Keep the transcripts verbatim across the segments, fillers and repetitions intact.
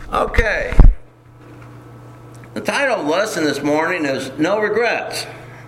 Okay. The title of the lesson this morning is No Regrets.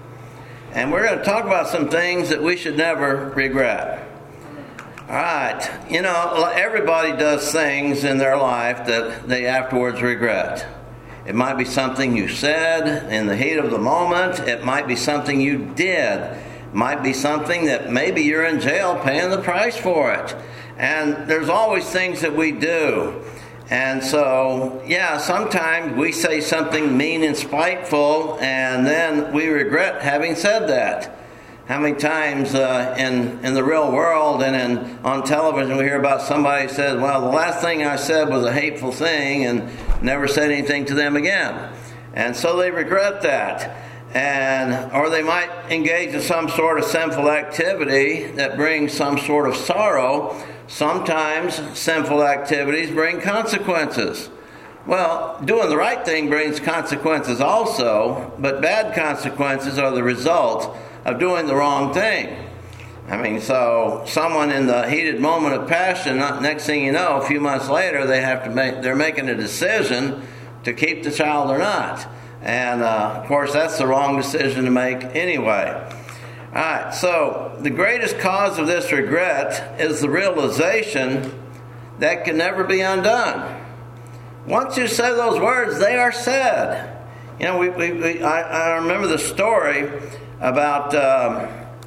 And we're going to talk about some things that we should never regret. All right. You know, everybody does things in their life that they afterwards regret. It might be something you said in the heat of the moment. It might be something you did. It might be something that maybe you're in jail paying the price for it. And there's always things that we do. And so, yeah, sometimes we say something mean and spiteful, and then we regret having said that. How many times uh, in in the real world and in on television we hear about somebody who says, well, the last thing I said was a hateful thing, and never said anything to them again. And so they regret that. And or they might engage in some sort of sinful activity that brings some sort of sorrow. Sometimes sinful activities bring consequences. Well, doing the right thing brings consequences also, but bad consequences are the result of doing the wrong thing. I mean, so someone in the heated moment of passion, next thing you know, a few months later, they have to make they're making a decision to keep the child or not. And uh, of course, that's the wrong decision to make anyway. All right, so the greatest cause of this regret is the realization that can never be undone. Once you say those words, they are said. You know, we, we, we I, I remember the story about um,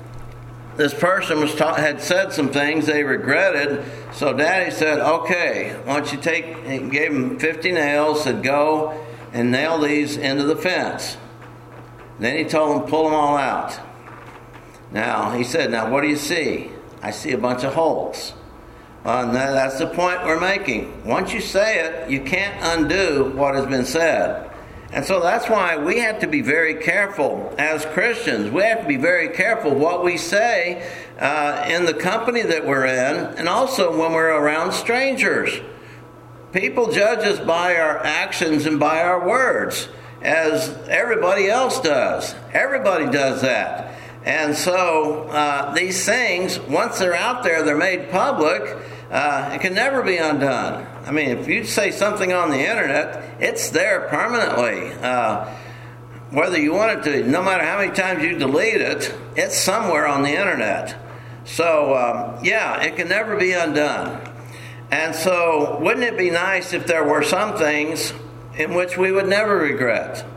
this person was ta- had said some things they regretted. So Daddy said, "Okay, why don't you take?" He gave him fifty nails. Said, "Go and nail these into the fence." Then he told him, "Pull them all out." Now, he said, "Now, what do you see?" "I see a bunch of holes." Well, and that's the point we're making. Once you say it, you can't undo what has been said. And so that's why we have to be very careful as Christians. We have to be very careful what we say uh, in the company that we're in, and also when we're around strangers. People judge us by our actions and by our words, as everybody else does. Everybody does that. And so uh, these things, once they're out there, they're made public, uh, it can never be undone. I mean, if you say something on the internet, it's there permanently. Uh, whether you want it to, no matter how many times you delete it, it's somewhere on the internet. So, um, yeah, it can never be undone. And so, wouldn't it be nice if there were some things in which we would never regret?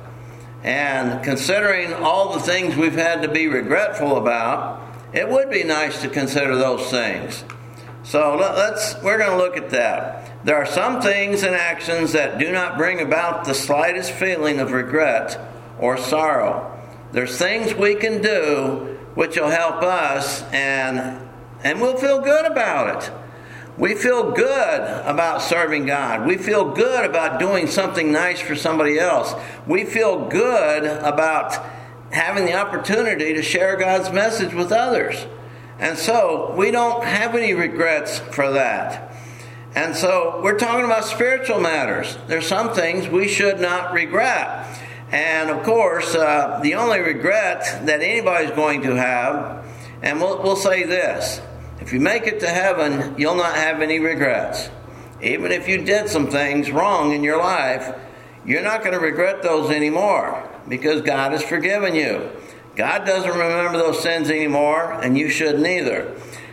And considering all the things we've had to be regretful about, it would be nice to consider those things. So let's we're going to look at that. There are some things and actions that do not bring about the slightest feeling of regret or sorrow. There's things we can do which will help us, and and we'll feel good about it. We feel good about serving God. We feel good about doing something nice for somebody else. We feel good about having the opportunity to share God's message with others. And so we don't have any regrets for that. And so we're talking about spiritual matters. There's some things we should not regret. And of course, uh, the only regret that anybody's going to have, and we'll, we'll say this, if you make it to heaven, you'll not have any regrets. Even if you did some things wrong in your life, you're not going to regret those anymore because God has forgiven you. God doesn't remember those sins anymore, and you shouldn't either.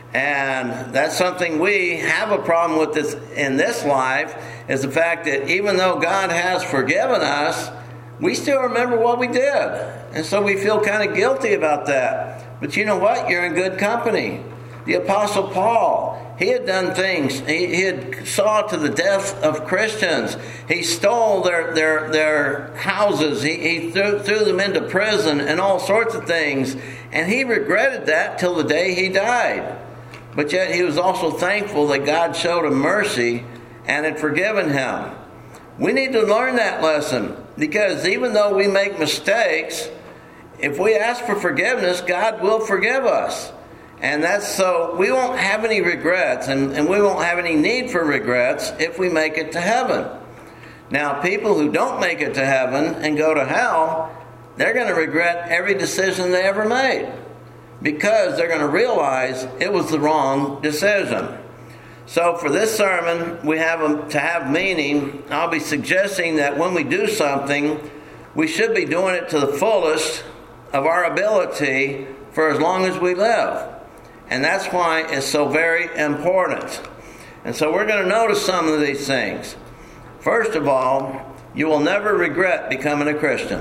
And that's something we have a problem with this in this life, is the fact that even though God has forgiven us, we still remember what we did. And so we feel kind of guilty about that. But you know what? You're in good company. The Apostle Paul, he had done things. He, he had saw to the death of Christians. He stole their their, their houses. He, he threw, threw them into prison and all sorts of things. And he regretted that till the day he died. But yet he was also thankful that God showed him mercy and had forgiven him. We need to learn that lesson, because even though we make mistakes, if we ask for forgiveness, God will forgive us. And that's so we won't have any regrets, and, and we won't have any need for regrets if we make it to heaven. Now, people who don't make it to heaven and go to hell, they're going to regret every decision they ever made, because they're going to realize it was the wrong decision. So for this sermon, we have a, to have meaning, I'll be suggesting that when we do something, we should be doing it to the fullest of our ability for as long as we live. And that's why it's so very important. And so we're going to notice some of these things. First of all, you will never regret becoming a Christian.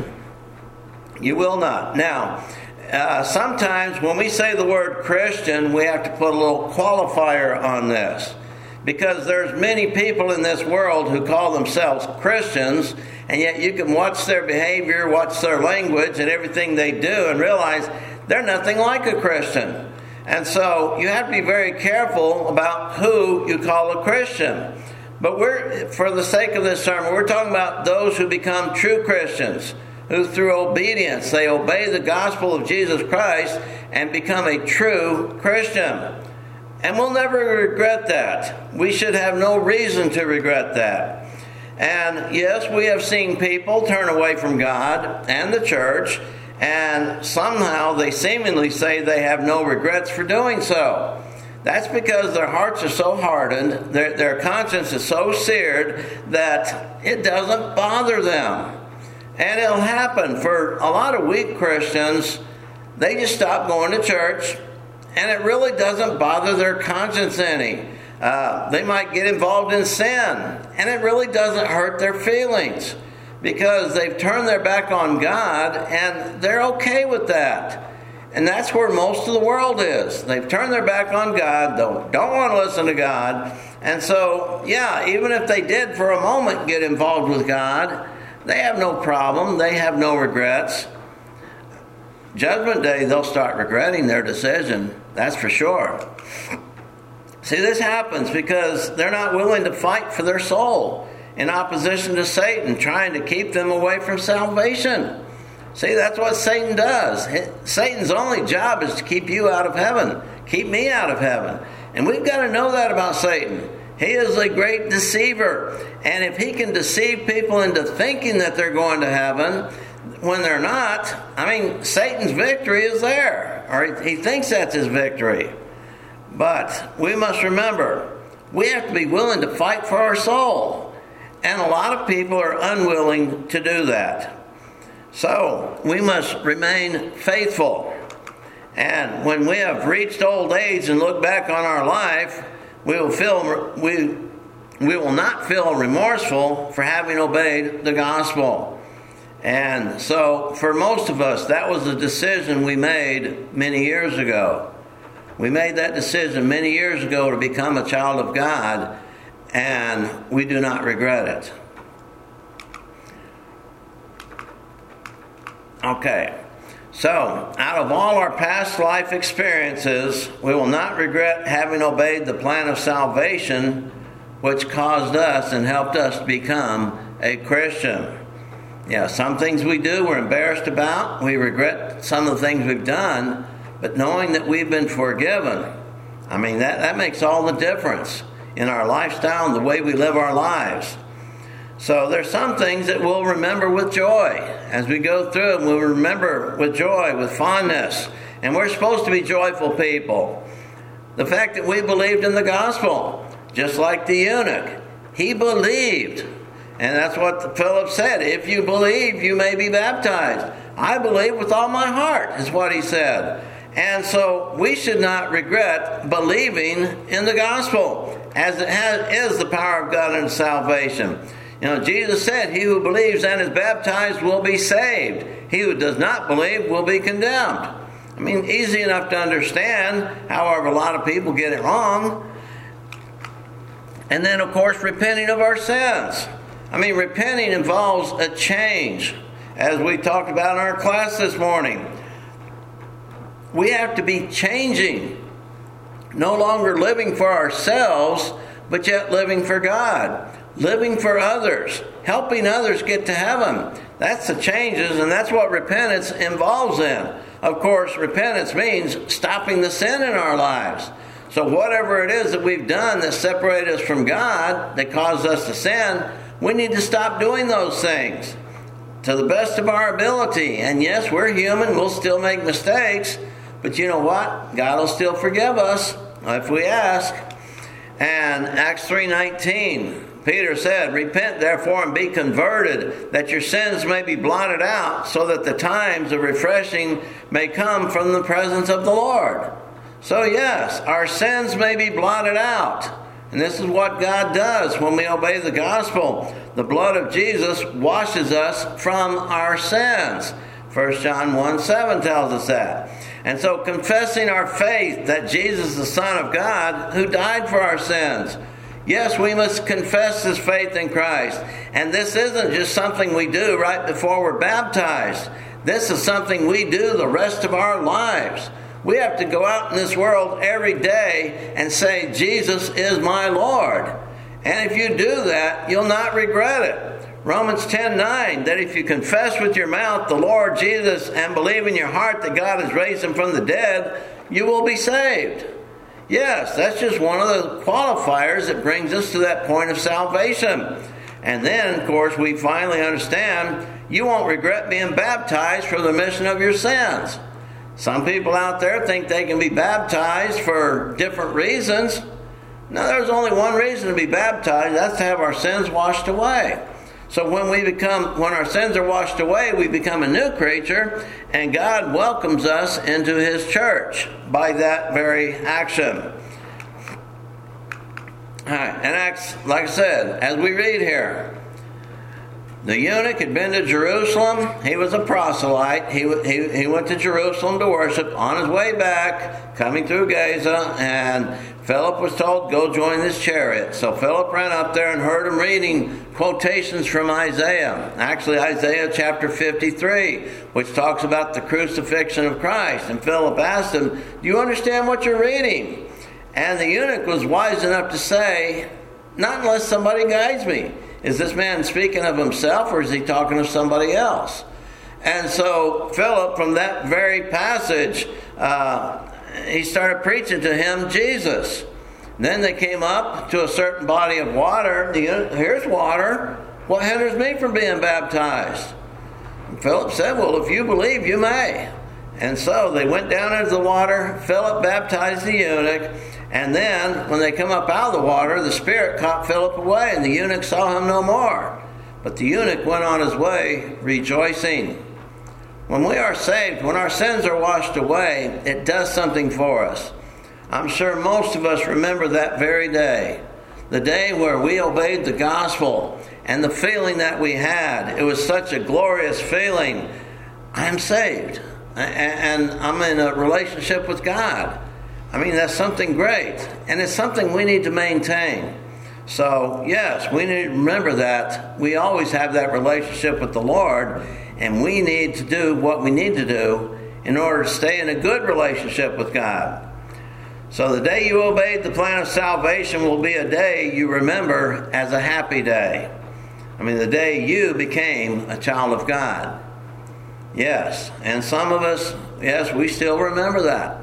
You will not. Now, uh, sometimes when we say the word Christian, we have to put a little qualifier on this. Because there's many people in this world who call themselves Christians, and yet you can watch their behavior, watch their language, and everything they do, and realize they're nothing like a Christian. And so you have to be very careful about who you call a Christian. But we're, for the sake of this sermon, we're talking about those who become true Christians, who through obedience, they obey the gospel of Jesus Christ and become a true Christian. And we'll never regret that. We should have no reason to regret that. And yes, we have seen people turn away from God and the church, and somehow they seemingly say they have no regrets for doing so. That's because their hearts are so hardened, their, their conscience is so seared that it doesn't bother them. And it'll happen for a lot of weak Christians. They just stop going to church, and it really doesn't bother their conscience any. Uh, they might get involved in sin, and it really doesn't hurt their feelings, because they've turned their back on God, and they're okay with that. And that's where most of the world is. They've turned their back on God, don't, don't want to listen to God. And so, yeah, even if they did for a moment get involved with God, they have no problem. They have no regrets. Judgment Day, they'll start regretting their decision. That's for sure. See, this happens because they're not willing to fight for their soul in opposition to Satan, trying to keep them away from salvation. See, that's what Satan does. Satan's only job is to keep you out of heaven, keep me out of heaven. And we've got to know that about Satan. He is a great deceiver. And if he can deceive people into thinking that they're going to heaven when they're not, I mean, Satan's victory is there. Or he thinks that's his victory. But we must remember, we have to be willing to fight for our soul. And a lot of people are unwilling to do that. So we must remain faithful. And when we have reached old age and look back on our life, we will feel we we will not feel remorseful for having obeyed the gospel. And so for most of us, that was a decision we made many years ago. We made that decision many years ago to become a child of God, and we do not regret it. Okay, so out of all our past life experiences, we will not regret having obeyed the plan of salvation which caused us and helped us to become a Christian. Yeah, some things we do we're embarrassed about. We regret some of the things we've done, but knowing that we've been forgiven, I mean, that, that makes all the difference in our lifestyle and the way we live our lives. So there's some things that we'll remember with joy. As we go through them, we'll remember with joy, with fondness. And we're supposed to be joyful people. The fact that we believed in the gospel, just like the eunuch. He believed. And that's what Philip said. If you believe, you may be baptized. I believe with all my heart, is what he said. And so we should not regret believing in the gospel, as it has, is the power of God unto salvation. You know, Jesus said, he who believes and is baptized will be saved. He who does not believe will be condemned. I mean, easy enough to understand. However, a lot of people get it wrong. And then, of course, repenting of our sins. I mean, repenting involves a change, as we talked about in our class this morning. We have to be changing. No longer living for ourselves, but yet living for God. Living for others, helping others get to heaven. That's the changes, and that's what repentance involves in. Of course, repentance means stopping the sin in our lives. So whatever it is that we've done that separated us from God, that caused us to sin, we need to stop doing those things to the best of our ability. And yes, we're human, we'll still make mistakes, but you know what? God will still forgive us if we ask. And Acts three nineteen, Peter said, "Repent therefore and be converted, that your sins may be blotted out, so that the times of refreshing may come from the presence of the Lord." So yes, our sins may be blotted out. And this is what God does when we obey the gospel. The blood of Jesus washes us from our sins. First John one seven tells us that. And so confessing our faith that Jesus is the Son of God who died for our sins. Yes, we must confess this faith in Christ. And this isn't just something we do right before we're baptized. This is something we do the rest of our lives. We have to go out in this world every day and say, "Jesus is my Lord." And if you do that, you'll not regret it. Romans ten nine, that if you confess with your mouth the Lord Jesus and believe in your heart that God has raised him from the dead, you will be saved. Yes, that's just one of the qualifiers that brings us to that point of salvation. And then, of course, we finally understand you won't regret being baptized for the remission of your sins. Some people out there think they can be baptized for different reasons. No, there's only one reason to be baptized. That's to have our sins washed away. So when we become, when our sins are washed away, we become a new creature, and God welcomes us into his church by that very action. All right, and Acts, like I said, as we read here, the eunuch had been to Jerusalem. He was a proselyte. He, he, he went to Jerusalem to worship. On his way back, coming through Gaza, and Philip was told, "Go join this chariot." So Philip ran up there and heard him reading quotations from Isaiah. Actually, Isaiah chapter fifty-three, which talks about the crucifixion of Christ. And Philip asked him, "Do you understand what you're reading?" And the eunuch was wise enough to say, "Not unless somebody guides me." Is this man speaking of himself, or is he talking of somebody else? And so Philip, from that very passage, uh, he started preaching to him Jesus. Then they came up to a certain body of water. "Here's water. What hinders me from being baptized?" And Philip said, "Well, if you believe, you may." And so they went down into the water. Philip baptized the eunuch. And then, when they come up out of the water, the Spirit caught Philip away, and the eunuch saw him no more. But the eunuch went on his way rejoicing. When we are saved, when our sins are washed away, it does something for us. I'm sure most of us remember that very day. The day where we obeyed the gospel, and the feeling that we had. It was such a glorious feeling. I am saved, and I'm in a relationship with God. I mean, that's something great, and it's something we need to maintain. So, yes, we need to remember that. We always have that relationship with the Lord, and we need to do what we need to do in order to stay in a good relationship with God. So the day you obeyed the plan of salvation will be a day you remember as a happy day. I mean, the day you became a child of God. Yes, and some of us, yes, we still remember that.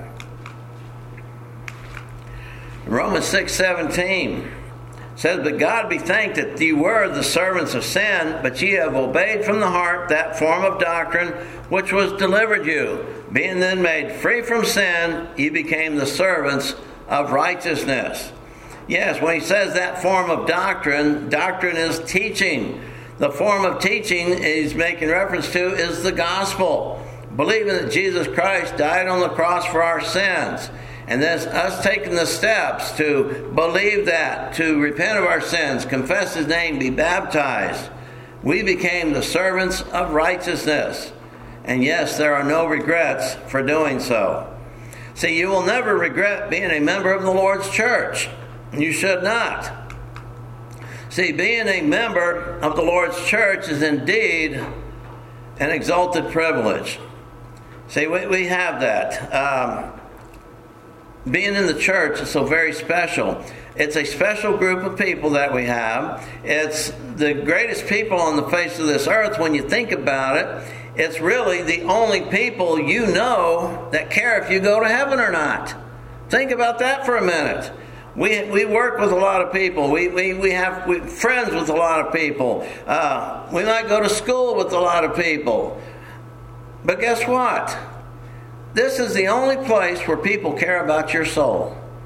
Romans six seventeen says, "But God be thanked that ye were the servants of sin, but ye have obeyed from the heart that form of doctrine which was delivered you. Being then made free from sin, ye became the servants of righteousness." Yes, when he says that form of doctrine, doctrine is teaching. The form of teaching he's making reference to is the gospel. Believing that Jesus Christ died on the cross for our sins. And that's us taking the steps to believe that, to repent of our sins, confess his name, be baptized. We became the servants of righteousness. And yes, there are no regrets for doing so. See, you will never regret being a member of the Lord's church. You should not. See, being a member of the Lord's church is indeed an exalted privilege. See, we, we have that. Um, Being in the church is so very special. It's a special group of people that we have. It's the greatest people on the face of this earth when you think about it. It's really the only people you know that care if you go to heaven or not. Think about that for a minute. We we work with a lot of people. We we, we have we, friends with a lot of people. Uh, we might go to school with a lot of people. But guess what? This is the only place where people care about your soul.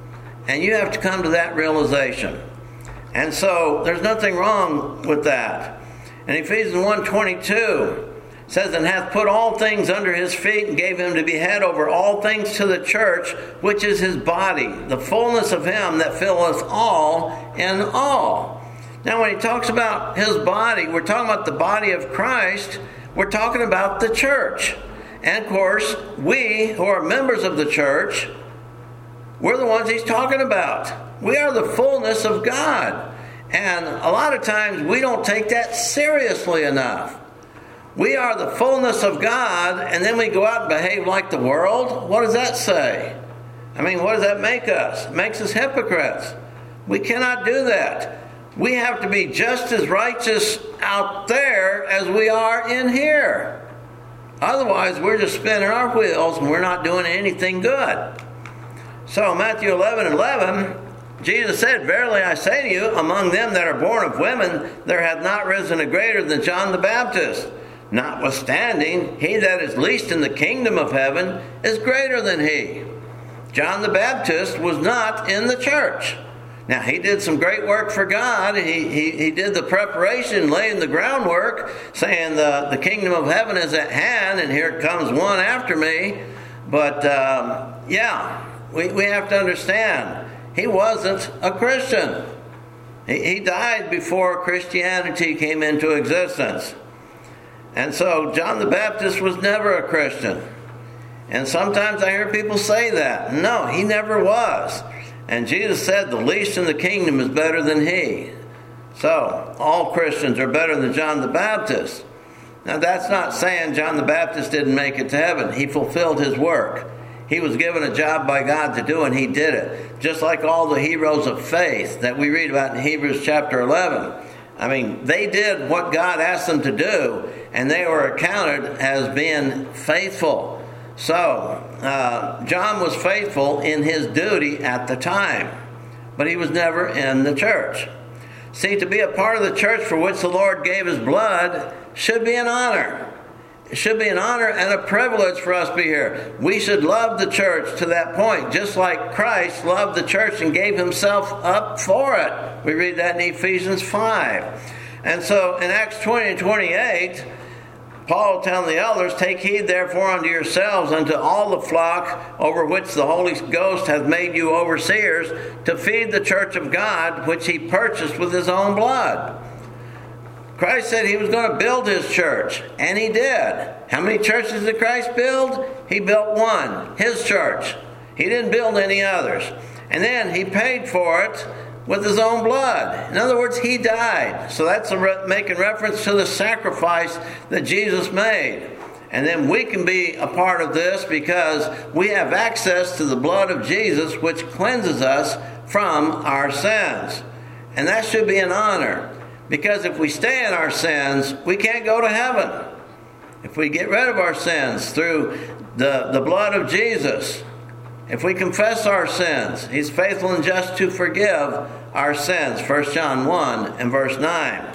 And you have to come to that realization. And so there's nothing wrong with that. And Ephesians one twenty-two says, and hath put all things under his feet, and gave him to be head over all things to the church, which is his body, the fullness of him that filleth all in all. Now when he talks about his body, we're talking about the body of Christ. We're talking about the church. And of course, we who are members of the church, we're the ones he's talking about. We are the fullness of God. And a lot of times we don't take that seriously enough. We are the fullness of God, and then we go out and behave like the world? What does that say? I mean, what does that make us? It makes us hypocrites. We cannot do that. We have to be just as righteous out there as we are in here. Otherwise, we're just spinning our wheels and we're not doing anything good. So, Matthew eleven eleven, Jesus said, verily I say to you, among them that are born of women, there hath not risen a greater than John the Baptist. Notwithstanding, he that is least in the kingdom of heaven is greater than he. John the Baptist was not in the church. Now, he did some great work for God. He, he, he did the preparation, laying the groundwork, saying the, the kingdom of heaven is at hand, and here comes one after me. But, um, yeah, we, we have to understand, he wasn't a Christian. He, he died before Christianity came into existence. And so John the Baptist was never a Christian. And sometimes I hear people say that. No, he never was. And Jesus said the least in the kingdom is better than he. So all Christians are better than John the Baptist. Now that's not saying John the Baptist didn't make it to heaven. He fulfilled his work. He was given a job by God to do, and he did it. Just like all the heroes of faith that we read about in Hebrews chapter eleven. I mean, they did what God asked them to do, and they were accounted as being faithful. So, uh, John was faithful in his duty at the time, but he was never in the church. See, to be a part of the church for which the Lord gave his blood should be an honor. It should be an honor and a privilege for us to be here. We should love the church to that point, just like Christ loved the church and gave himself up for it. We read that in Ephesians five. And so in Acts twenty and twenty-eight, Paul telling the elders, take heed therefore unto yourselves, unto all the flock over which the Holy Ghost hath made you overseers, to feed the church of God, which he purchased with his own blood. Christ said he was going to build his church, and he did. How many churches did Christ build? He built one, his church. He didn't build any others. And then he paid for it with his own blood. In other words, he died. So that's a re- making reference to the sacrifice that Jesus made. And then we can be a part of this because we have access to the blood of Jesus, which cleanses us from our sins. And that should be an honor. Because if we stay in our sins, we can't go to heaven. If we get rid of our sins through the, the blood of Jesus, if we confess our sins, he's faithful and just to forgive our sins. First John one and verse nine.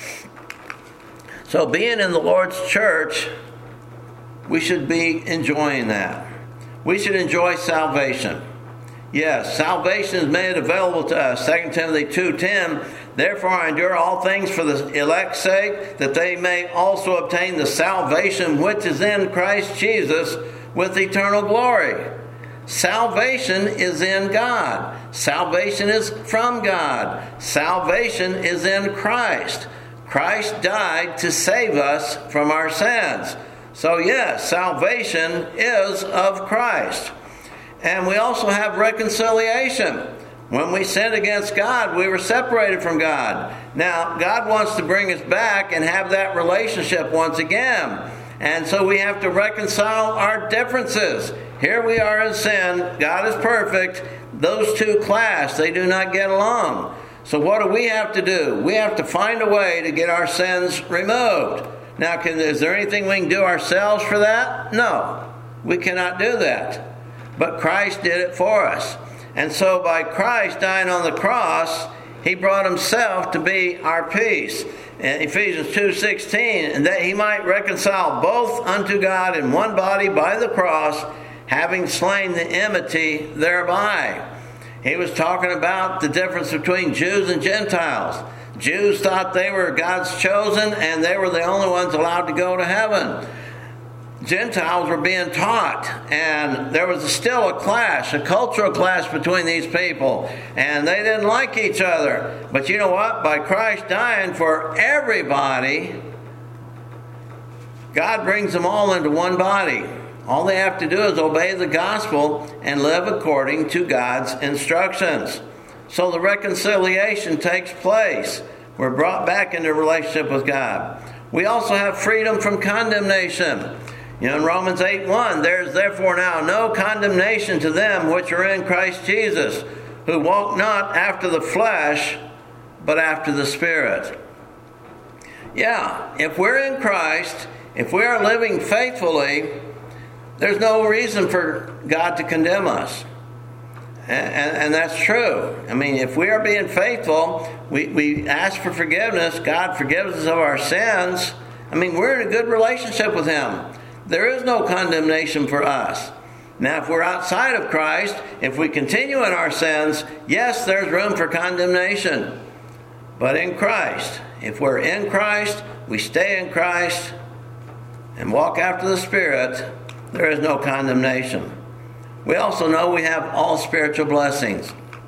So being in the Lord's church, we should be enjoying that. We should enjoy salvation. Yes, salvation is made available to us. Second Timothy two ten, therefore I endure all things for the elect's sake, that they may also obtain the salvation which is in Christ Jesus with eternal glory. Salvation is in God. Salvation is from God. Salvation is in Christ. Christ died to save us from our sins. So yes, salvation is of Christ. And we also have reconciliation. When we sinned against God, we were separated from God. Now, God wants to bring us back and have that relationship once again. And so we have to reconcile our differences. Here we are in sin. God is perfect. Those two clash. They do not get along. So what do we have to do? We have to find a way to get our sins removed. Now, can, is there anything we can do ourselves for that? No. We cannot do that. But Christ did it for us. And so by Christ dying on the cross, he brought himself to be our peace. In Ephesians two sixteen, and that he might reconcile both unto God in one body by the cross, having slain the enmity thereby. He was talking about the difference between Jews and Gentiles. Jews thought they were God's chosen and they were the only ones allowed to go to heaven. Gentiles were being taught, and there was still a clash, a cultural clash between these people, and they didn't like each other. But you know what? By Christ dying for everybody, God brings them all into one body. All they have to do is obey the gospel and live according to God's instructions. So the reconciliation takes place. We're brought back into a relationship with God. We also have freedom from condemnation. You know, in Romans eight one, there is therefore now no condemnation to them which are in Christ Jesus, who walk not after the flesh, but after the Spirit. Yeah, if we're in Christ, if we are living faithfully, there's no reason for God to condemn us. And, and, and that's true. I mean, if we are being faithful, we, we ask for forgiveness, God forgives us of our sins. I mean, we're in a good relationship with Him. There is no condemnation for us. Now, if we're outside of Christ, if we continue in our sins, yes, there's room for condemnation. But in Christ, if we're in Christ, we stay in Christ, and walk after the Spirit, there is no condemnation. We also know we have all spiritual blessings.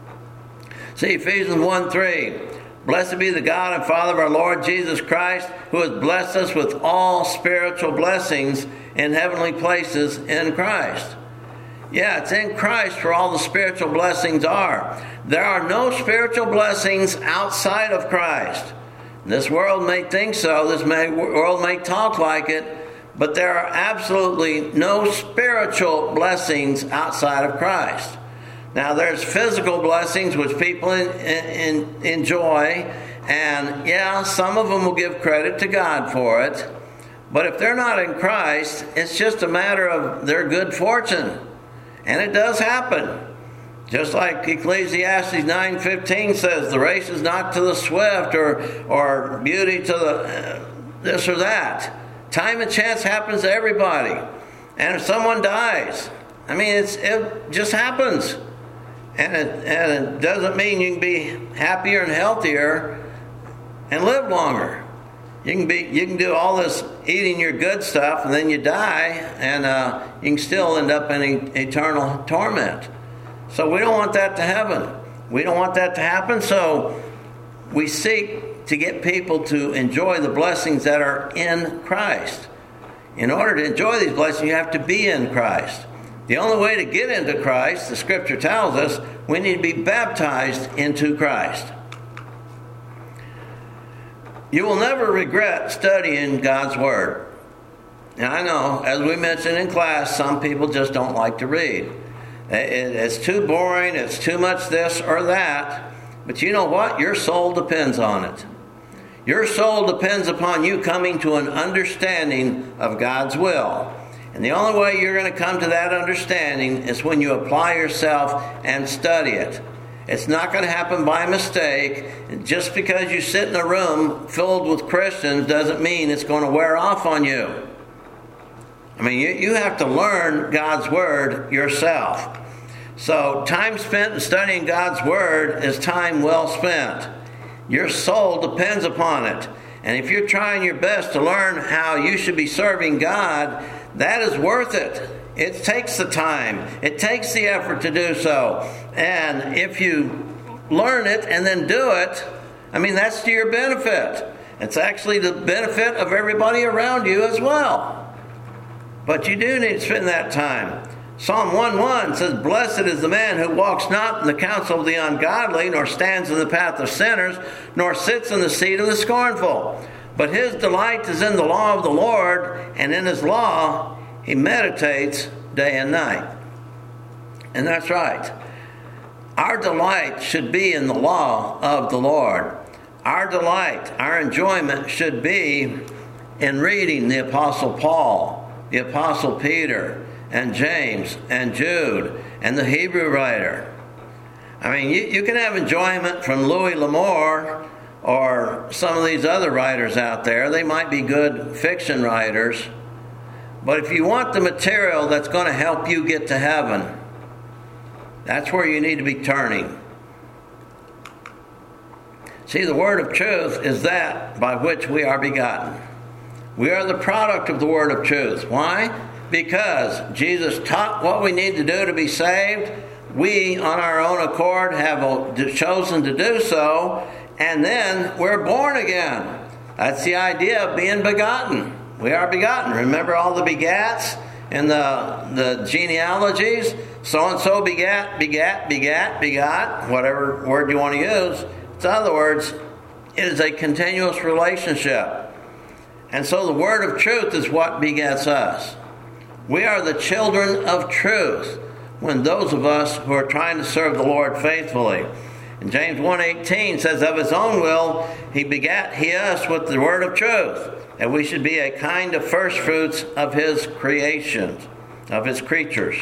See Ephesians one three. Blessed be the God and Father of our Lord Jesus Christ, who has blessed us with all spiritual blessings in heavenly places in Christ. Yeah, it's in Christ where all the spiritual blessings are. There are no spiritual blessings outside of Christ. This world may think so. This may, world may talk like it. But there are absolutely no spiritual blessings outside of Christ. Now, there's physical blessings which people in, in, enjoy, and yeah, some of them will give credit to God for it. But if they're not in Christ, it's just a matter of their good fortune. And it does happen. Just like Ecclesiastes nine fifteen says, the race is not to the swift or, or beauty to the uh, this or that. Time and chance happens to everybody. And if someone dies, I mean, it's, it just happens. And it, and it doesn't mean you can be happier and healthier and live longer. You can be, you can do all this eating your good stuff, and then you die, and uh, you can still end up in e- eternal torment. So we don't want that to happen. We don't want that to happen, so we seek to get people to enjoy the blessings that are in Christ. In order to enjoy these blessings, you have to be in Christ. The only way to get into Christ, the Scripture tells us, we need to be baptized into Christ. You will never regret studying God's Word. Now, I know, as we mentioned in class, some people just don't like to read. It's too boring, it's too much this or that. But you know what? Your soul depends on it. Your soul depends upon you coming to an understanding of God's will. And the only way you're going to come to that understanding is when you apply yourself and study it. It's not going to happen by mistake. Just because you sit in a room filled with Christians doesn't mean it's going to wear off on you. I mean, you, you have to learn God's Word yourself. So time spent studying God's Word is time well spent. Your soul depends upon it. And if you're trying your best to learn how you should be serving God, that is worth it. It takes the time. It takes the effort to do so. And if you learn it and then do it, I mean, that's to your benefit. It's actually the benefit of everybody around you as well. But you do need to spend that time. Psalm one one says, "Blessed is the man who walks not in the counsel of the ungodly, nor stands in the path of sinners, nor sits in the seat of the scornful. But his delight is in the law of the Lord, and in his law he meditates day and night." And that's right. Our delight should be in the law of the Lord. Our delight, our enjoyment should be in reading the Apostle Paul, the Apostle Peter, and James, and Jude, and the Hebrew writer. I mean, you, you can have enjoyment from Louis L'Amour or some of these other writers out there. They might be good fiction writers. But if you want the material that's going to help you get to heaven, That's where you need to be turning. See, the word of truth is that by which we are begotten. We are the product of the word of truth. Why? Because Jesus taught what we need to do to be saved. We, on our own accord, have chosen to do so, and then we're born again. That's the idea of being begotten. We are begotten. Remember all the begats in the, the genealogies? So-and-so begat, begat, begat, begot, whatever word you want to use. In other words, it is a continuous relationship. And so the word of truth is what begets us. We are the children of truth when those of us who are trying to serve the Lord faithfully. And James one eighteen says, of his own will he begat he us with the word of truth, that we should be a kind of first fruits of his creations, of his creatures.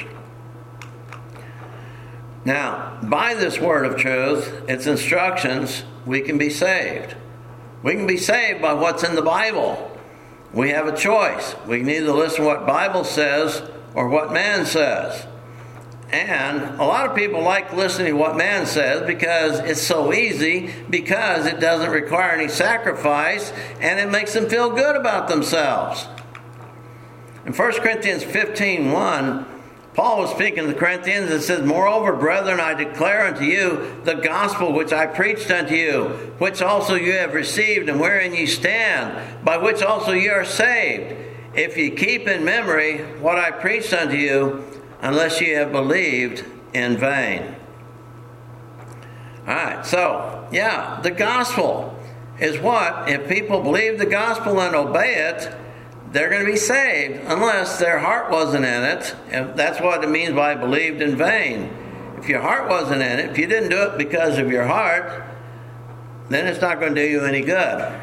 Now, by this word of truth, its instructions, we can be saved. We can be saved by what's in the Bible. We have a choice. We can either listen to what the Bible says or what man says. And a lot of people like listening to what man says because it's so easy, because it doesn't require any sacrifice, and it makes them feel good about themselves. In First Corinthians fifteen one, Paul was speaking to the Corinthians and says, moreover, brethren, I declare unto you the gospel which I preached unto you, which also you have received, and wherein ye stand, by which also ye are saved, if ye keep in memory what I preached unto you, unless ye have believed in vain. All right, so, yeah, the gospel is what? If people believe the gospel and obey it, they're going to be saved unless their heart wasn't in it. And that's what it means by believed in vain. If your heart wasn't in it, if you didn't do it because of your heart, then it's not going to do you any good.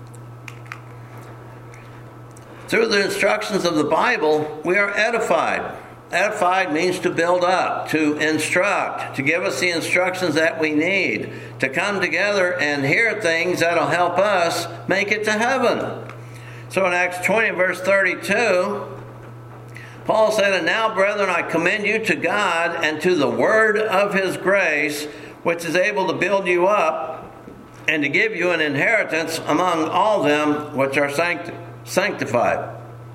Through the instructions of the Bible, we are edified. Edified means to build up, to instruct, to give us the instructions that we need, to come together and hear things that'll help us make it to heaven. So in Acts twenty, verse thirty-two, Paul said, and now, brethren, I commend you to God and to the word of his grace, which is able to build you up and to give you an inheritance among all them which are sanct- sanctified.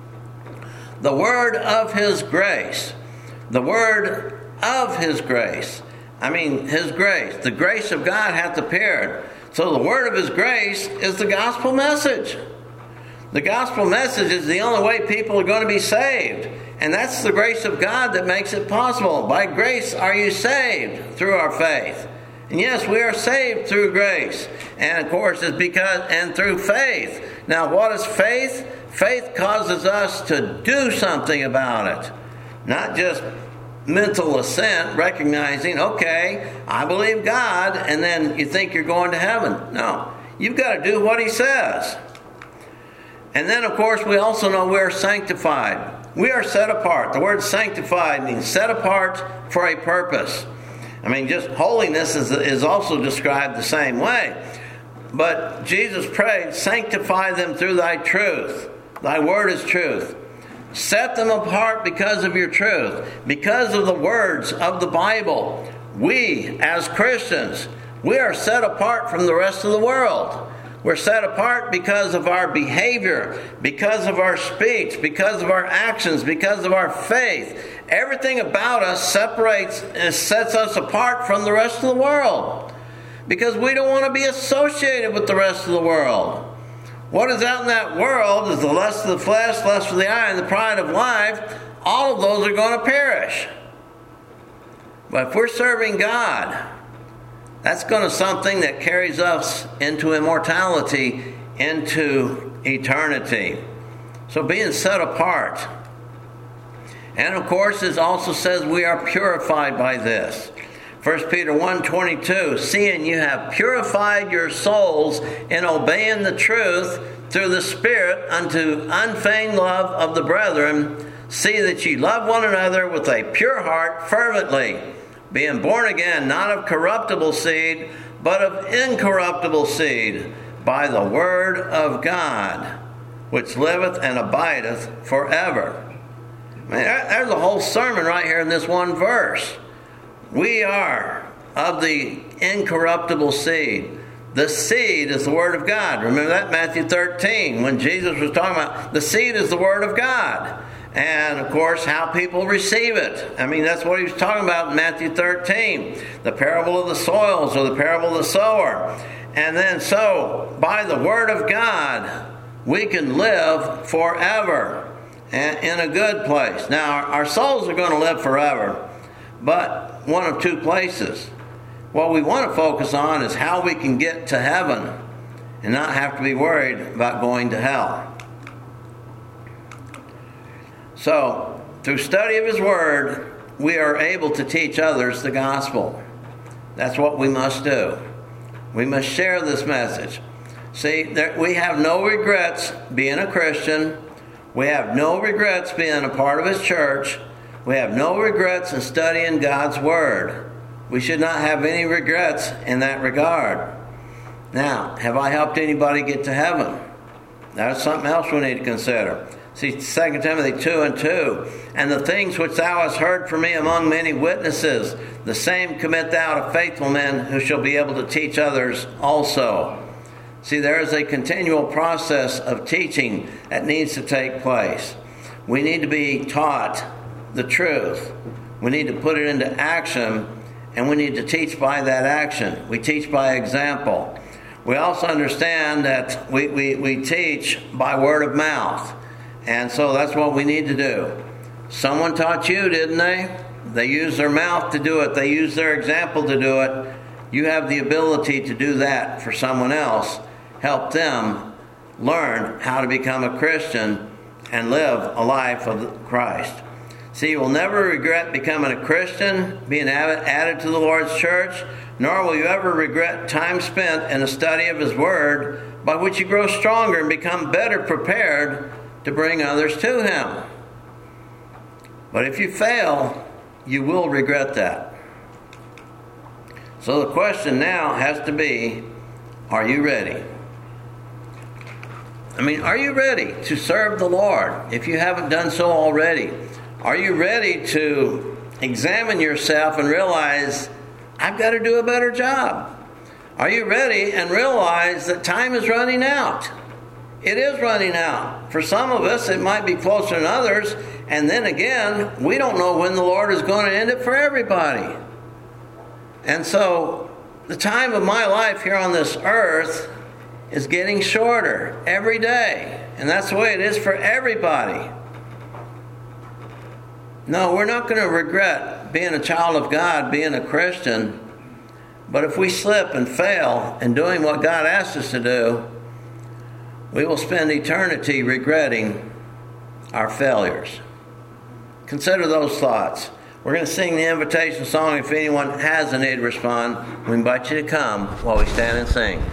The word of his grace. The word of his grace. I mean, his grace. The grace of God hath appeared. So the word of his grace is the gospel message. The gospel message is the only way people are going to be saved. And that's the grace of God that makes it possible. By grace are you saved through our faith. And yes, we are saved through grace. And of course, it's because, and through faith. Now, what is faith? Faith causes us to do something about it. Not just mental assent, recognizing, okay, I believe God, and then you think you're going to heaven. No, you've got to do what he says. And then, of course, we also know we're sanctified. We are set apart. The word sanctified means set apart for a purpose. I mean, just holiness is, is also described the same way. But Jesus prayed, sanctify them through thy truth. Thy word is truth. Set them apart because of your truth. Because of the words of the Bible. We, as Christians, we are set apart from the rest of the world. We're set apart because of our behavior, because of our speech, because of our actions, because of our faith. Everything about us separates and sets us apart from the rest of the world. Because we don't want to be associated with the rest of the world. What is out in that world is the lust of the flesh, lust of the eye, and the pride of life. All of those are going to perish. But if we're serving God, that's going to be something that carries us into immortality, into eternity. So being set apart. And of course, it also says we are purified by this. First Peter one twenty-two, seeing you have purified your souls in obeying the truth through the Spirit unto unfeigned love of the brethren, see that ye love one another with a pure heart fervently, being born again, not of corruptible seed, but of incorruptible seed, by the word of God, which liveth and abideth forever. Man, there's a whole sermon right here in this one verse. We are of the incorruptible seed. The seed is the Word of God. Remember that, Matthew thirteen, when Jesus was talking about the seed is the Word of God. And, of course, how people receive it. I mean, that's what he was talking about in Matthew thirteen. The parable of the soils, or the parable of the sower. And then, so, by the Word of God, we can live forever and in a good place. Now, our, our souls are going to live forever, but one of two places. What we want to focus on is how we can get to heaven and not have to be worried about going to hell. So, through study of His Word, we are able to teach others the gospel. That's what we must do. We must share this message. See, there, we have no regrets being a Christian. We have no regrets being a part of His church. We have no regrets in studying God's Word. We should not have any regrets in that regard. Now, have I helped anybody get to heaven? That's something else we need to consider. See, Second Timothy two and two. And the things which thou hast heard from me among many witnesses, the same commit thou to faithful men who shall be able to teach others also. See, there is a continual process of teaching that needs to take place. We need to be taught the truth. We need to put it into action, and we need to teach by that action. We teach by example. We also understand that we, we, we teach by word of mouth. And so that's what we need to do. Someone taught you, didn't they? They used their mouth to do it. They used their example to do it. You have the ability to do that for someone else. Help them learn how to become a Christian and live a life of Christ. See, you will never regret becoming a Christian, being added to the Lord's church, nor will you ever regret time spent in a study of His Word, by which you grow stronger and become better prepared to bring others to Him. But if you fail, you will regret that. So the question now has to be, are you ready? I mean, are you ready to serve the Lord if you haven't done so already? Are you ready to examine yourself and realize, I've got to do a better job? Are you ready and realize that time is running out? It is running out. For some of us, it might be closer than others. And then again, we don't know when the Lord is going to end it for everybody. And so, the time of my life here on this earth is getting shorter every day. And that's the way it is for everybody. No, we're not going to regret being a child of God, being a Christian. But if we slip and fail in doing what God asks us to do, we will spend eternity regretting our failures. Consider those thoughts. We're going to sing the invitation song. If anyone has a need to respond, we invite you to come while we stand and sing.